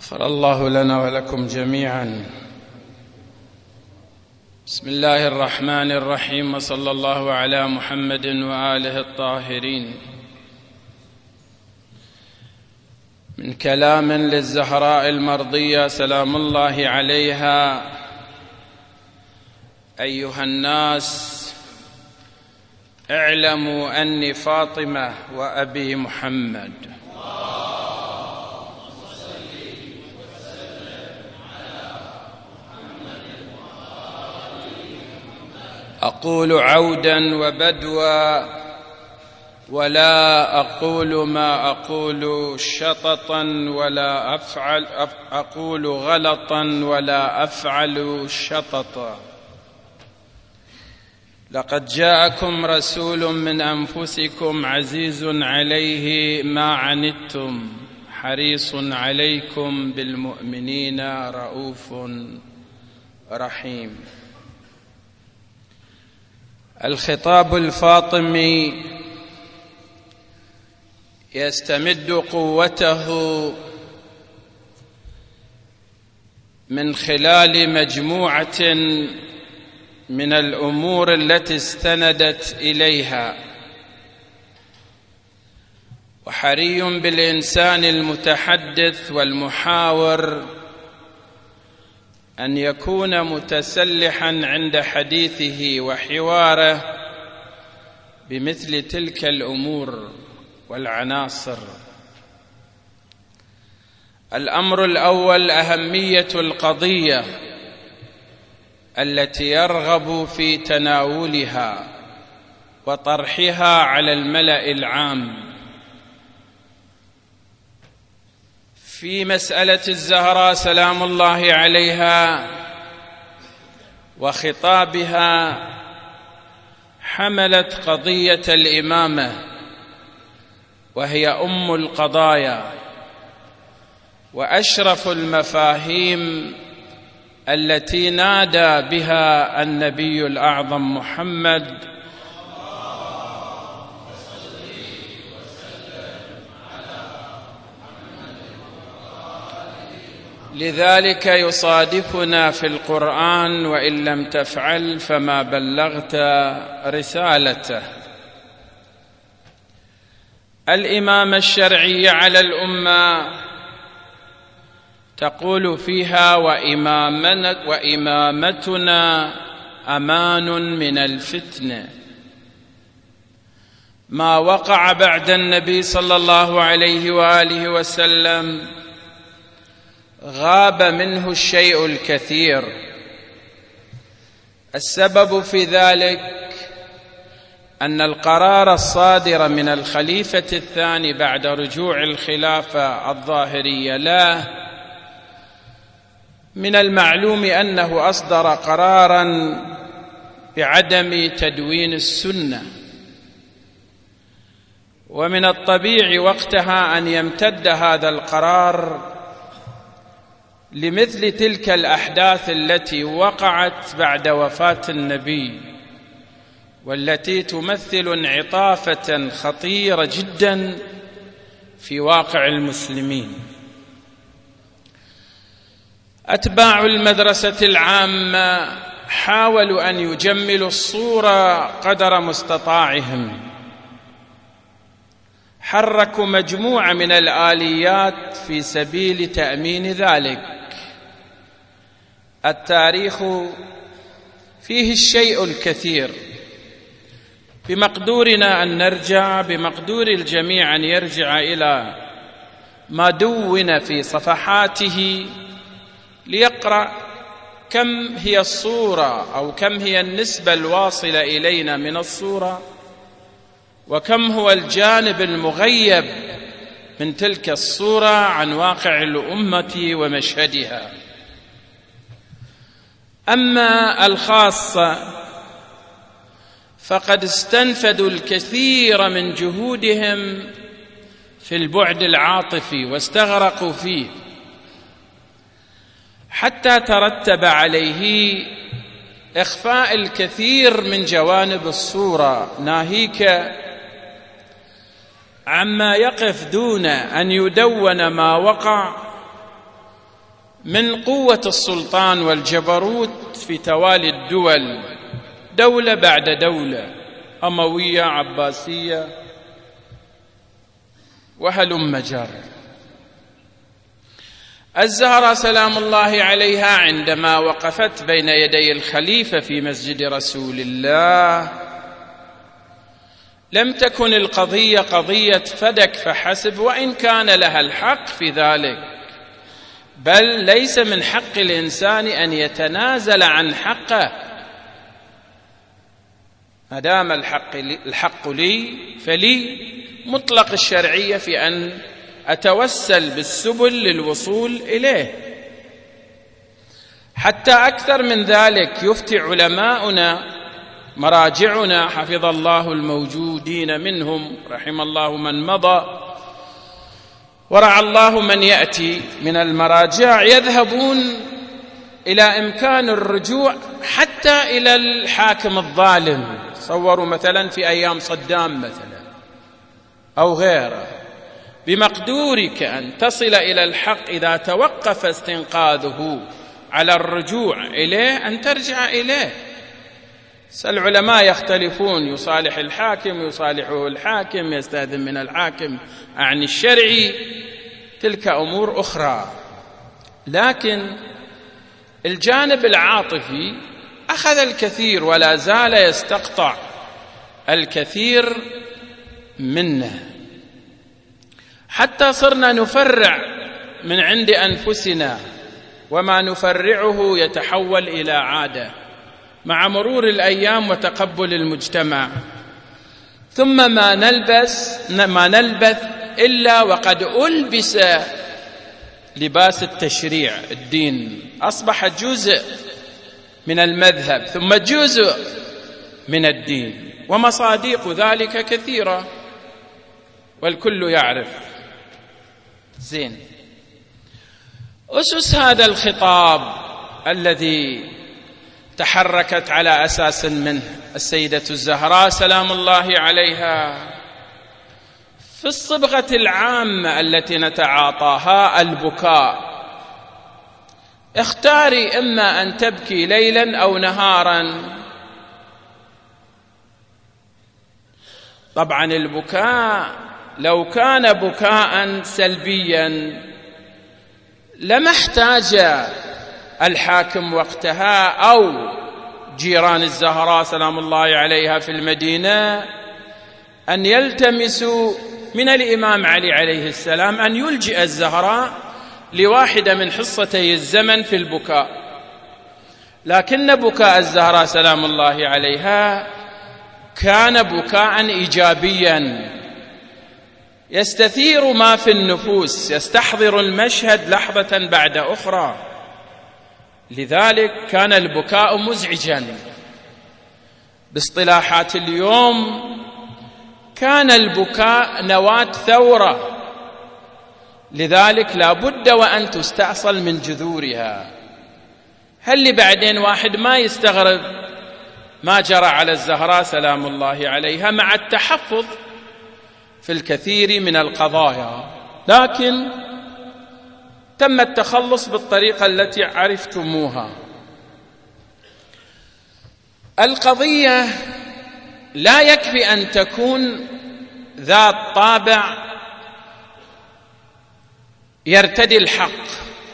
غفر الله لنا ولكم جميعا. بسم الله الرحمن الرحيم، وصلى الله على محمد وآله الطاهرين. من كلام للزهراء المرضية سلام الله عليها: أيها الناس، اعلموا أني فاطمة وأبي محمد، أقول عودا وبدوا، ولا أقول ما أقول شططا، ولا أقول غلطا ولا أفعل شططا. لقد جاءكم رسول من أنفسكم عزيز عليه ما عنتم حريص عليكم بالمؤمنين رؤوف رحيم. الخطاب الفاطمي يستمد قوته من خلال مجموعة من الأمور التي استندت إليها، وحري بالإنسان المتحدث والمحاور أن يكون متسلحا عند حديثه وحواره بمثل تلك الأمور والعناصر. الأمر الأول أهمية القضية التي يرغب في تناولها وطرحها على الملأ العام. في مسألة الزهراء سلام الله عليها وخطابها حملت قضية الإمامة، وهي أم القضايا وأشرف المفاهيم التي نادى بها النبي الأعظم محمد لذلك يصادفنا في القرآن: وإن لم تفعل فما بلغت رسالته. الإمامة الشرعية على الأمة تقول فيها: وإمامتنا أمان من الفتنة. ما وقع بعد النبي صلى الله عليه وآله وسلم غاب منه الشيء الكثير. السبب في ذلك أن القرار الصادر من الخليفة الثاني بعد رجوع الخلافة الظاهرية له، من المعلوم أنه أصدر قراراً بعدم تدوين السنة، ومن الطبيعي وقتها أن يمتد هذا القرار لمثل تلك الأحداث التي وقعت بعد وفاة النبي، والتي تمثل انعطافة خطيرة جدا في واقع المسلمين. أتباع المدرسة العامة حاولوا أن يجملوا الصورة قدر مستطاعهم، حركوا مجموعة من الآليات في سبيل تأمين ذلك. التاريخ فيه الشيء الكثير، بمقدورنا أن نرجع، بمقدور الجميع أن يرجع إلى ما دون في صفحاته ليقرأ كم هي الصورة أو كم هي النسبة الواصلة إلينا من الصورة، وكم هو الجانب المغيب من تلك الصورة عن واقع الأمة ومشهدها. أما الخاصة فقد استنفدوا الكثير من جهودهم في البعد العاطفي واستغرقوا فيه، حتى ترتب عليه إخفاء الكثير من جوانب الصورة، ناهيك عما يقف دون أن يدون ما وقع من قوة السلطان والجبروت في توالي الدول، دولة بعد دولة، أموية، عباسية، وهلم جر. الزهراء سلام الله عليها عندما وقفت بين يدي الخليفة في مسجد رسول الله لم تكن القضية قضية فدك فحسب، وإن كان لها الحق في ذلك، بل ليس من حق الإنسان أن يتنازل عن حقه. ما دام الحق لي فلي مطلق الشرعية في أن أتوسل بالسبل للوصول إليه. حتى أكثر من ذلك يفتي علماؤنا مراجعنا حفظ الله الموجودين منهم، رحم الله من مضى ورعى الله من يأتي من المراجع، يذهبون إلى إمكان الرجوع حتى إلى الحاكم الظالم. صوروا مثلا في أيام صدام مثلا أو غيره، بمقدورك أن تصل إلى الحق إذا توقف استنقاذه على الرجوع إليه أن ترجع إليه. العلماء يختلفون، يصالح الحاكم، يصالحه الحاكم، يستأذن من الحاكم عن الشرعي، تلك أمور أخرى. لكن الجانب العاطفي أخذ الكثير ولا زال يستقطع الكثير منه، حتى صرنا نفرع من عند أنفسنا، وما نفرعه يتحول إلى عادة مع مرور الأيام وتقبل المجتمع، ثم ما نلبث إلا وقد ألبس لباس التشريع. الدين أصبح جزء من المذهب ثم جزء من الدين، ومصادق ذلك كثيرة والكل يعرف. زين، أسس هذا الخطاب الذي تحركت على أساس منه السيدة الزهراء سلام الله عليها في الصبغة العامة التي نتعاطاها البكاء. اختاري إما أن تبكي ليلا أو نهارا. طبعا البكاء لو كان بكاء سلبيا لما احتاج الحاكم وقتها أو جيران الزهراء سلام الله عليها في المدينة أن يلتمسوا من الإمام علي عليه السلام أن يلجئ الزهراء لواحدة من حصتي الزمن في البكاء. لكن بكاء الزهراء سلام الله عليها كان بكاء إيجابيا يستثير ما في النفوس، يستحضر المشهد لحظة بعد أخرى. لذلك كان البكاء مزعجا. باصطلاحات اليوم كان البكاء نواة ثورة، لذلك لا بد وأن تستأصل من جذورها. هل لي بعدين واحد ما يستغرب ما جرى على الزهراء سلام الله عليها مع التحفظ في الكثير من القضايا، لكن تم التخلص بالطريقة التي عرفتموها. القضية لا يكفي أن تكون ذات طابع يرتدي الحق،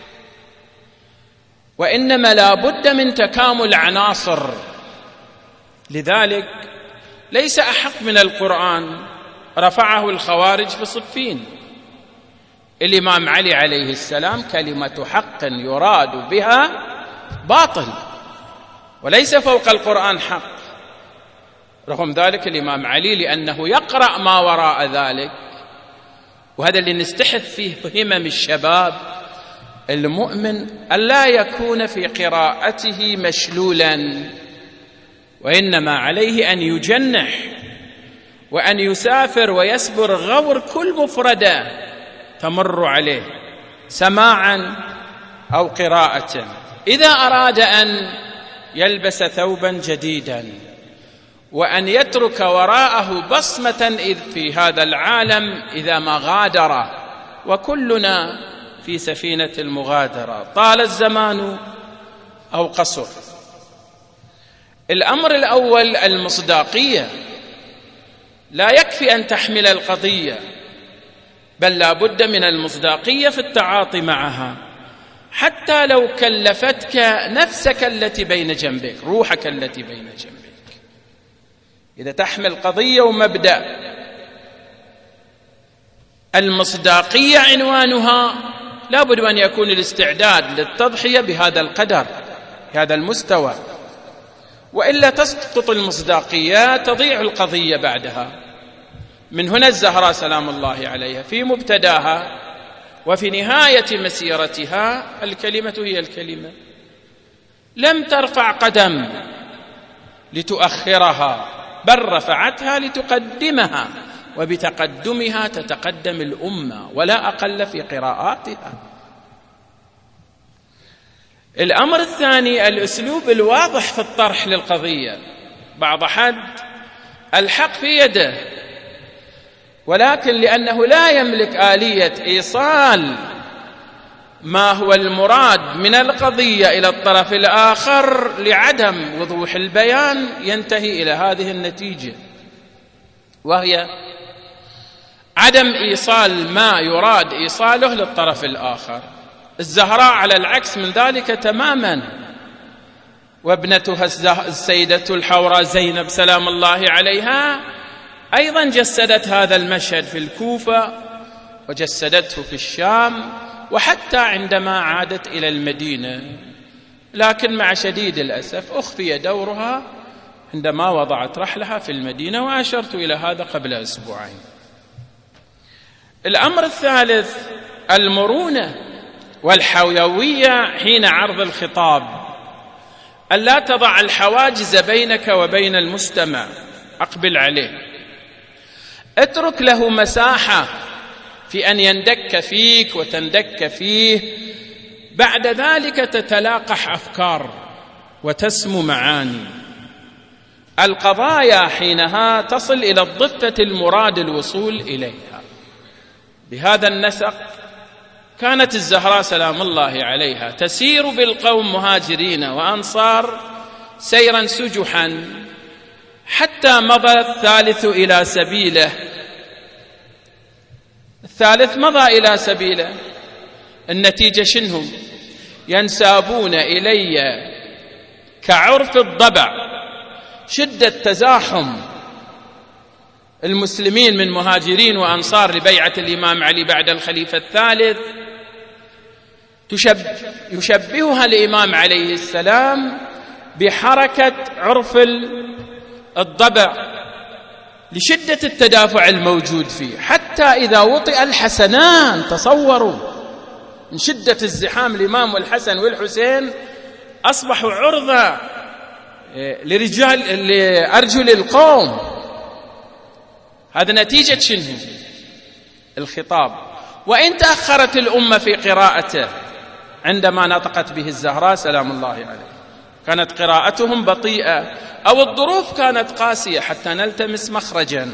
وإنما لا بد من تكامل عناصر. لذلك ليس أحق من القرآن رفعه الخوارج في صفين. الإمام علي عليه السلام كلمة حق يراد بها باطل وليس فوق القرآن حق. رغم ذلك الإمام علي لأنه يقرأ ما وراء ذلك، وهذا اللي نستحث فيه همم الشباب المؤمن ألا يكون في قراءته مشلولا، وإنما عليه أن يجنح وأن يسافر ويسبر غور كل مفردة تمر عليه سماعا أو قراءة، إذا أراد أن يلبس ثوبا جديدا، وأن يترك وراءه بصمة إذ في هذا العالم إذا ما غادر. وكلنا في سفينة المغادرة، طال الزمان أو قصر. الأمر الأول المصداقية، لا يكفي أن تحمل القضية، بل لا بد من المصداقية في التعاطي معها، حتى لو كلفتك نفسك التي بين جنبك، روحك التي بين جنبك. إذا تحمل قضية ومبدأ، المصداقية عنوانها، لا بد أن يكون الاستعداد للتضحية بهذا القدر، بهذا المستوى، وإلا تسقط المصداقية، تضيع القضية بعدها. من هنا الزهراء سلام الله عليها في مبتداها وفي نهاية مسيرتها الكلمة هي الكلمة، لم ترفع قدم لتؤخرها، بل رفعتها لتقدمها، وبتقدمها تتقدم الأمة ولا أقل في قراءاتها. الأمر الثاني الأسلوب الواضح في الطرح للقضية. بعض حد الحق في يده، ولكن لأنه لا يملك آلية إيصال ما هو المراد من القضية إلى الطرف الآخر، لعدم وضوح البيان ينتهي إلى هذه النتيجة، وهي عدم إيصال ما يراد إيصاله للطرف الآخر. الزهراء على العكس من ذلك تماما، وابنتها السيدة الحوراء زينب سلام الله عليها أيضا جسدت هذا المشهد في الكوفة، وجسدته في الشام، وحتى عندما عادت إلى المدينة، لكن مع شديد الأسف أخفي دورها عندما وضعت رحلها في المدينة، وأشرت إلى هذا قبل أسبوعين. الأمر الثالث المرونة والحيوية حين عرض الخطاب، ألا تضع الحواجز بينك وبين المستمع، أقبل عليه، اترك له مساحة في أن يندك فيك وتندك فيه، بعد ذلك تتلاقح أفكار وتسمو معاني. القضايا حينها تصل إلى الضفة المراد الوصول إليها. بهذا النسق كانت الزهراء سلام الله عليها تسير بالقوم مهاجرين وأنصار سيرا سجحا، حتى مضى الثالث إلى سبيله. الثالث مضى إلى سبيله، النتيجة شنو؟ ينسابون إلي كعرف الضبع. شدة تزاحم المسلمين من مهاجرين وأنصار لبيعة الإمام علي بعد الخليفة الثالث يشبهها الإمام عليه السلام بحركة عرف الضبع لشدة التدافع الموجود فيه، حتى إذا وطئ الحسنان، تصوروا من شدة الزحام الإمام والحسن والحسين أصبحوا عرضة لأرجل القوم. هذا نتيجة شنو؟ الخطاب. وإن تأخرت الأمة في قراءته عندما نطقت به الزهراء سلام الله عليه، كانت قراءتهم بطيئة أو الظروف كانت قاسية حتى نلتمس مخرجا.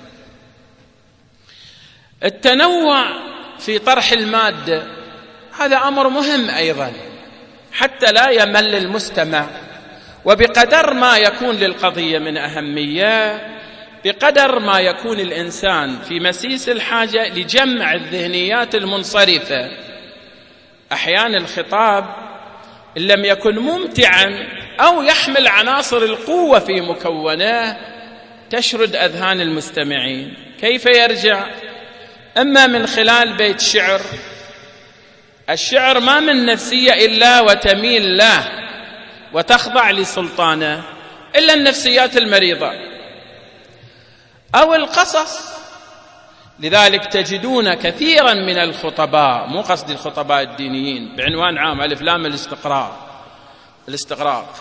التنوع في طرح المادة هذا أمر مهم أيضا، حتى لا يمل المستمع، وبقدر ما يكون للقضية من أهمية بقدر ما يكون الإنسان في مسيس الحاجة لجمع الذهنيات المنصرفة. أحيانا الخطاب إن لم يكن ممتعا أو يحمل عناصر القوة في مكونه تشرد أذهان المستمعين. كيف يرجع؟ أما من خلال بيت شعر. الشعر ما من نفسية إلا وتميل له وتخضع لسلطانه إلا النفسيات المريضة، أو القصص. لذلك تجدون كثيرا من الخطباء، مو قصد الخطباء الدينيين بعنوان عام، ألف لام الاستغراق،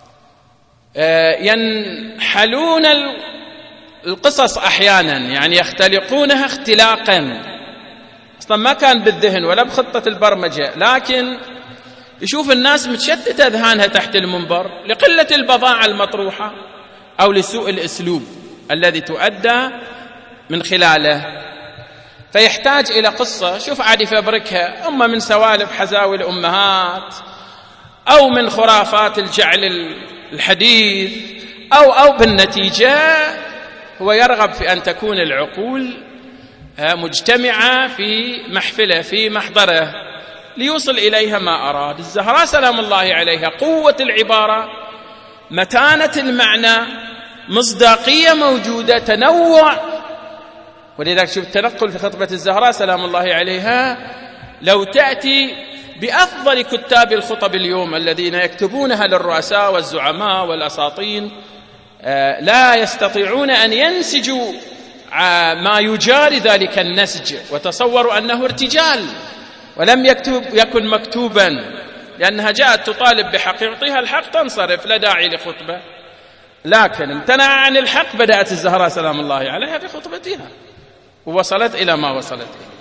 ينحلون القصص أحيانا، يعني يختلقونها اختلاقا أصلا ما كان بالذهن ولا بخطة البرمجة، لكن يشوف الناس متشتتة أذهانها تحت المنبر لقلة البضاعة المطروحة أو لسوء الأسلوب الذي تؤدى من خلاله. فيحتاج إلى قصة. شوف عاد يفبركها، أما من سوالف حزاوي الأمهات أو من خرافات الجعل الحديث أو بالنتيجة هو يرغب في أن تكون العقول مجتمعة في محفله في محضره ليوصل إليها ما أراد. الزهراء سلام الله عليها قوة العبارة، متانة المعنى، مصداقية موجودة، تنوع. ولذلك شوف التنقل في خطبة الزهراء سلام الله عليها، لو تأتي بأفضل كتاب الخطب اليوم الذين يكتبونها للرؤساء والزعماء والأساطين لا يستطيعون أن ينسجوا ما يجاري ذلك النسج، وتصوروا أنه ارتجال ولم يكن مكتوبا، لأنها جاءت تطالب بحق، يعطيها الحق تنصرف، لا داعي لخطبة. لكن امتنع عن الحق، بدأت الزهراء سلام الله عليها في خطبتها ووصلت إلى ما وصلت إليه.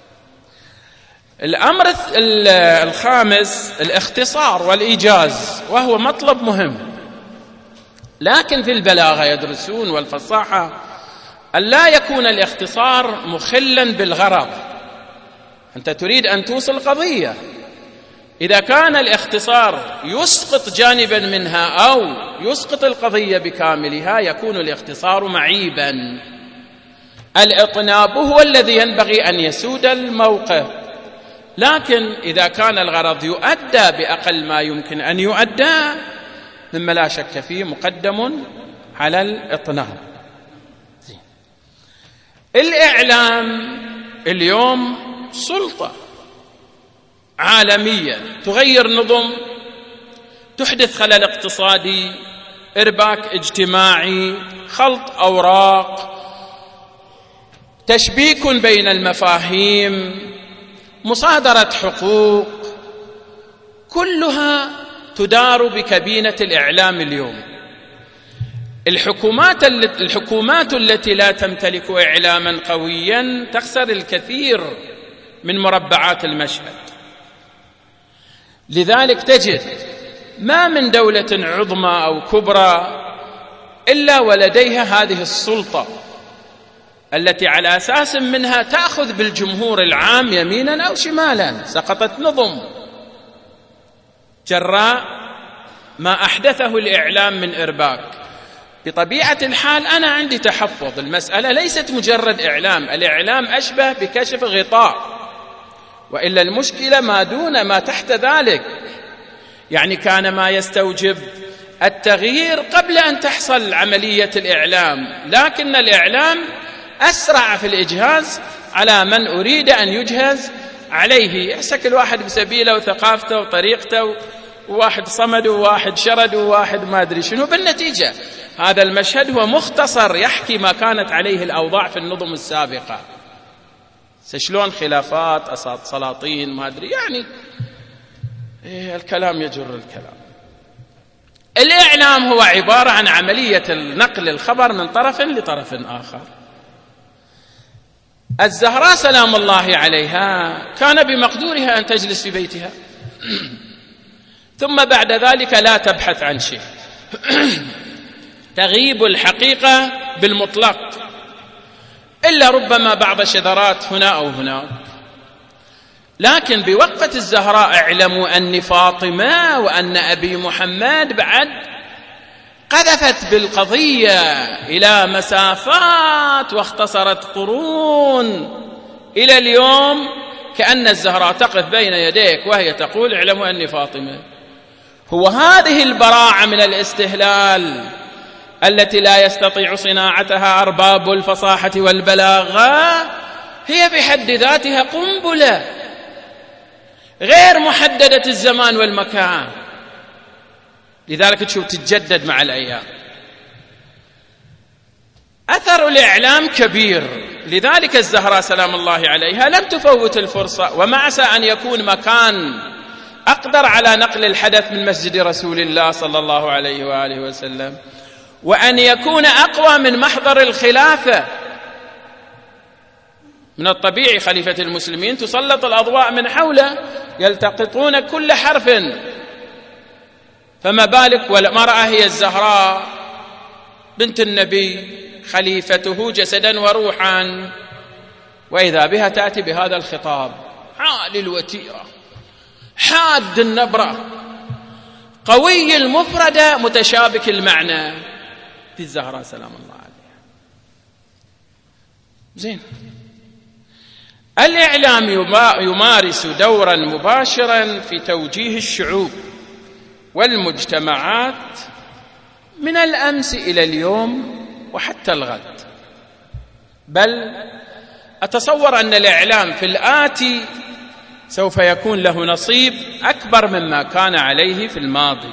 الأمر الخامس الاختصار والإيجاز، وهو مطلب مهم، لكن في البلاغة يدرسون والفصاحة أن لا يكون الاختصار مخلا بالغرض. أنت تريد أن توصل قضية، إذا كان الاختصار يسقط جانبا منها أو يسقط القضية بكاملها يكون الاختصار معيبا. الإطناب هو الذي ينبغي أن يسود الموقف، لكن إذا كان الغرض يؤدى بأقل ما يمكن أن يؤدى مما لا شك فيه مقدم على الإطناب. الإعلام اليوم سلطة عالمية تغير نظم، تحدث خلل اقتصادي، إرباك اجتماعي، خلط أوراق، تشبيك بين المفاهيم، مصادرة حقوق، كلها تدار بكبينة الإعلام اليوم. الحكومات التي لا تمتلك إعلاما قويا تخسر الكثير من مربعات المشهد. لذلك تجد ما من دولة عظمى أو كبرى إلا ولديها هذه السلطة التي على أساس منها تأخذ بالجمهور العام يمينا أو شمالا. سقطت نظم جراء ما أحدثه الإعلام من إرباك. بطبيعة الحال أنا عندي تحفظ، المسألة ليست مجرد إعلام، الإعلام أشبه بكشف غطاء، وإلا المشكلة ما دون ما تحت ذلك. يعني كان ما يستوجب التغيير قبل أن تحصل عملية الإعلام، لكن الإعلام أسرع في الإجهاز على من أريد أن يجهز عليه. يحسك الواحد بسبيله وثقافته وطريقته، وواحد صمد وواحد شرد وواحد ما أدري شنو. بالنتيجة هذا المشهد هو مختصر يحكي ما كانت عليه الأوضاع في النظم السابقة. شلون خلافات سلاطين ما أدري، يعني الكلام يجر الكلام. الإعلام هو عبارة عن عملية نقل الخبر من طرف لطرف آخر. الزهراء سلام الله عليها كان بمقدورها أن تجلس في بيتها ثم بعد ذلك لا تبحث عن شيء، تغيب الحقيقة بالمطلق، إلا ربما بعض شذرات هنا أو هناك. لكن بوقفة الزهراء اعلموا أن فاطمة وأن أبي محمد بعد قذفت بالقضية إلى مسافات واختصرت قرون. إلى اليوم كأن الزهراء تقف بين يديك وهي تقول اعلموا أني فاطمة. هو هذه البراعة من الاستهلال التي لا يستطيع صناعتها أرباب الفصاحة والبلاغة هي بحد ذاتها قنبلة غير محددة الزمان والمكان. لذلك تشوف تتجدد مع الأيام. أثر الإعلام كبير، لذلك الزهراء سلام الله عليها لم تفوت الفرصة، وما عسى أن يكون مكان أقدر على نقل الحدث من مسجد رسول الله صلى الله عليه وآله وسلم، وأن يكون أقوى من محضر الخلافة. من الطبيعي خليفة المسلمين تسلط الأضواء من حوله يلتقطون كل حرف، فما بالك والمرأة هي الزهراء بنت النبي خليفته جسدا وروحا. وإذا بها تأتي بهذا الخطاب عالي الوتيرة حاد النبرة قوي المفردة متشابك المعنى في الزهراء سلام الله عليها. زين، الإعلام يمارس دورا مباشرا في توجيه الشعوب والمجتمعات من الأمس إلى اليوم وحتى الغد، بل أتصور أن الإعلام في الآتي سوف يكون له نصيب أكبر مما كان عليه في الماضي.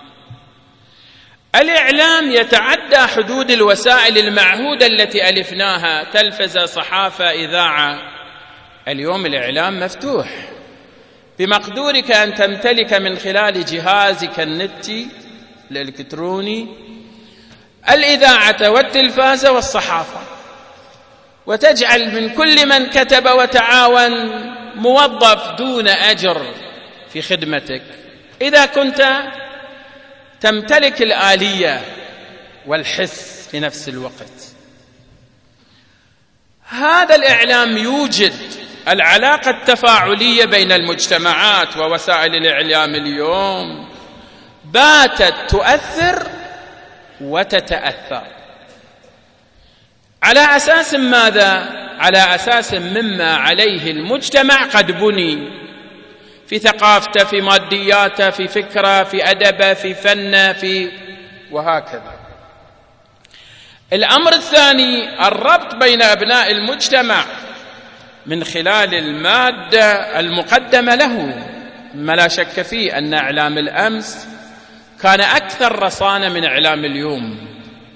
الإعلام يتعدى حدود الوسائل المعهودة التي ألفناها، تلفزة، صحافة، إذاعة. اليوم الإعلام مفتوح، بمقدورك أن تمتلك من خلال جهازك النتي الإلكتروني الإذاعة والتلفاز والصحافة، وتجعل من كل من كتب وتعاون موظف دون أجر في خدمتك إذا كنت تمتلك الآلية والحس في نفس الوقت. هذا الإعلام يوجد العلاقة التفاعلية بين المجتمعات، ووسائل الإعلام اليوم باتت تؤثر وتتأثر. على أساس ماذا؟ على أساس مما عليه المجتمع قد بني في ثقافته، في مادياته، في فكره، في أدبه، في فنه، في وهكذا. الأمر الثاني الربط بين أبناء المجتمع من خلال المادة المقدمة له. ما لا شك فيه أن إعلام الأمس كان أكثر رصانة من إعلام اليوم.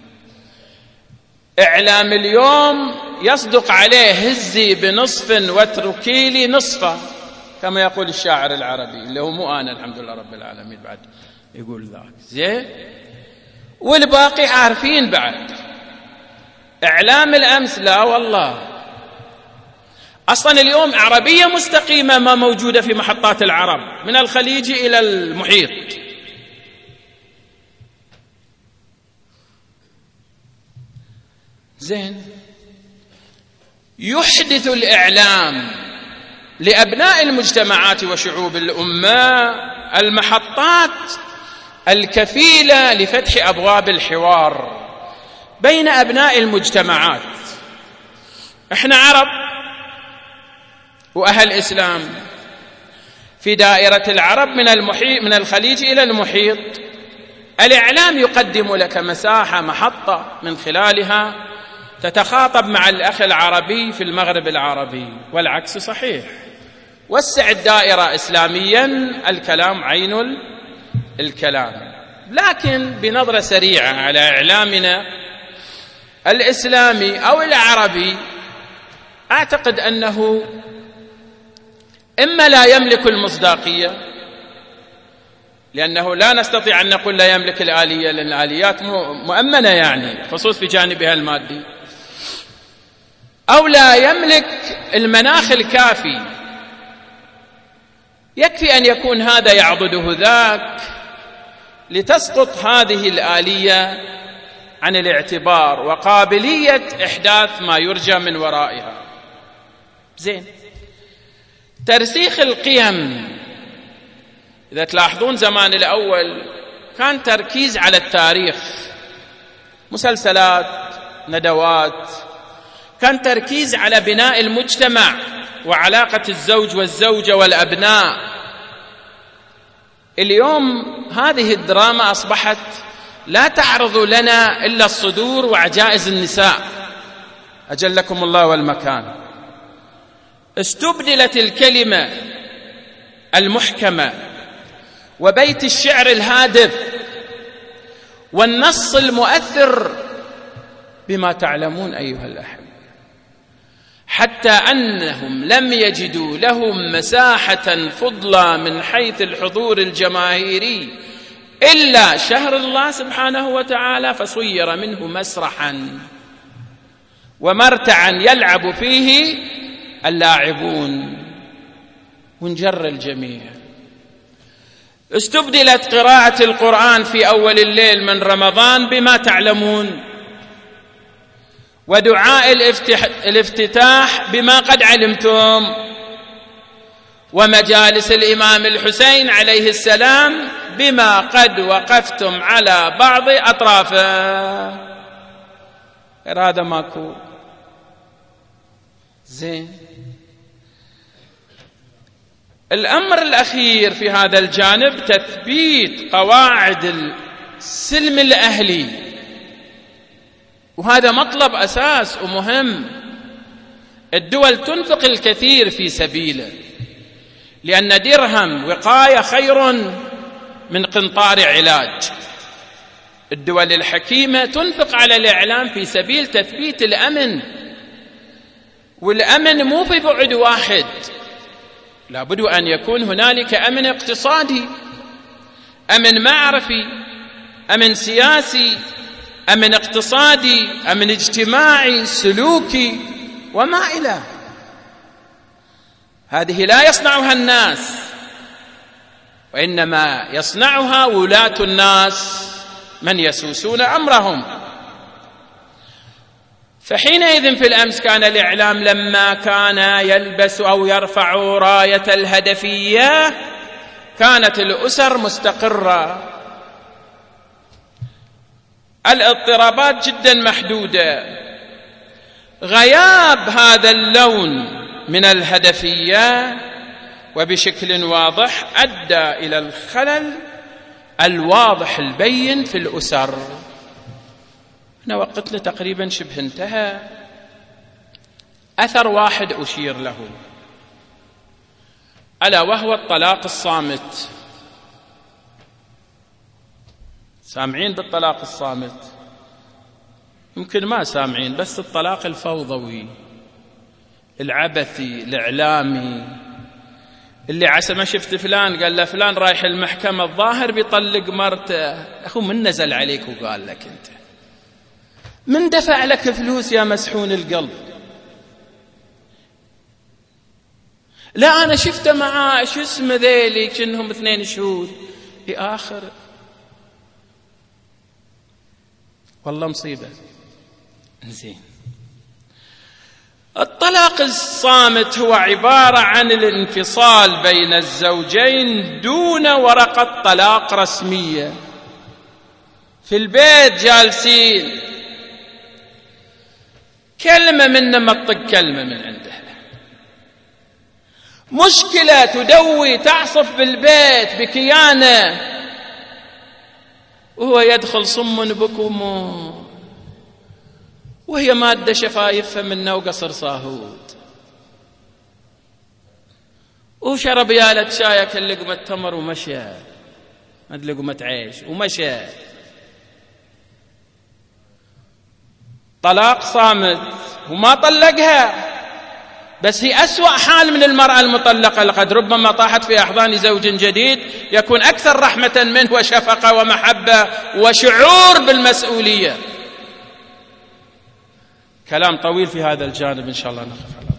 إعلام اليوم يصدق عليه هزي بنصف واتركي لي نصفه، كما يقول الشاعر العربي اللي هو مو أنا، الحمد لله رب العالمين، بعد يقول ذاك زين، والباقي عارفين. بعد إعلام الأمس لا والله، أصلا اليوم عربية مستقيمة ما موجودة في محطات العرب من الخليج إلى المحيط. زين، يحدث الإعلام لأبناء المجتمعات وشعوب الأمة المحطات الكفيلة لفتح أبواب الحوار بين أبناء المجتمعات. إحنا عرب وأهل إسلام في دائرة العرب من الخليج إلى المحيط. الإعلام يقدم لك مساحة، محطة من خلالها تتخاطب مع الأخ العربي في المغرب العربي، والعكس صحيح. وسع الدائرة إسلاميا، الكلام عين الكلام. لكن بنظرة سريعة على إعلامنا الإسلامي أو العربي، أعتقد أنه إما لا يملك المصداقية، لأنه لا نستطيع أن نقول لا يملك الآلية، لأن الآليات مؤمنة يعني خصوص في جانبها المادي، أو لا يملك المناخ الكافي. يكفي أن يكون هذا يعضده ذاك لتسقط هذه الآلية عن الاعتبار وقابلية إحداث ما يرجى من ورائها. زين، ترسيخ القيم. إذا تلاحظون زمان الأول كان تركيز على التاريخ، مسلسلات، ندوات، كان تركيز على بناء المجتمع وعلاقة الزوج والزوجة والأبناء. اليوم هذه الدراما أصبحت لا تعرض لنا إلا الصدور وعجائز النساء، أجلكم الله والمكان. استبدلت الكلمة المحكمة وبيت الشعر الهادف والنص المؤثر بما تعلمون أيها الأحبة، حتى أنهم لم يجدوا لهم مساحة فضلى من حيث الحضور الجماهيري إلا شهر الله سبحانه وتعالى، فصير منه مسرحا ومرتعا يلعب فيه اللاعبون ونجر الجميع. استبدلت قراءة القرآن في أول الليل من رمضان بما تعلمون، ودعاء الافتتاح بما قد علمتم، ومجالس الإمام الحسين عليه السلام بما قد وقفتم على بعض أطرافه. غير هذا ماكو. زين. الأمر الأخير في هذا الجانب تثبيت قواعد السلم الأهلي، وهذا مطلب أساس ومهم. الدول تنفق الكثير في سبيله، لأن درهم وقاية خير من قنطار علاج. الدول الحكيمة تنفق على الإعلام في سبيل تثبيت الأمن، والأمن مو في بعد واحد، لابد أن يكون هنالك أمن اقتصادي، أمن معرفي، أمن سياسي، أمن اقتصادي، أمن اجتماعي، سلوكي، وما إلى. هذه لا يصنعها الناس، وإنما يصنعها ولاة الناس من يسوسون أمرهم. فحينئذ في الأمس كان الإعلام لما كان يلبس أو يرفع راية الهدفية كانت الأسر مستقرة، الاضطرابات جدا محدودة. غياب هذا اللون من الهدفية وبشكل واضح أدى إلى الخلل الواضح البين في الأسر. هنا وقتنا تقريبا شبه انتهى. أثر واحد أشير له، ألا وهو الطلاق الصامت. سامعين بالطلاق الصامت؟ يمكن ما سامعين، بس الطلاق الفوضوي العبثي الإعلامي، اللي عسى ما شفت فلان قال له فلان رايح المحكمة الظاهر بيطلق مرته. أخو من نزل عليك وقال لك أنت؟ من دفع لك فلوس يا مسحون القلب؟ لا أنا شفته مع شو اسمه ذيلي كأنهم 2 شهود في آخر. والله مصيبة. زين. الطلاق الصامت هو عبارة عن الانفصال بين الزوجين دون ورقة طلاق رسمية، في البيت جالسين، كلمة منه ما تطق كلمة من عندها، مشكلة تدوي تعصف بالبيت بكيانه، وهو يدخل صم بكم وهي مادة شفايفها منه وقصر صاهود، وشرب يالة شاي كل لقمة تمر ومشى، ما لقمة عيش ومشى. طلاق صامت وما طلقها، بس هي أسوأ حال من المرأة المطلقة، لقد ربما طاحت في أحضان زوج جديد يكون أكثر رحمة منه وشفقة ومحبة وشعور بالمسؤولية. كلام طويل في هذا الجانب، إن شاء الله نقف على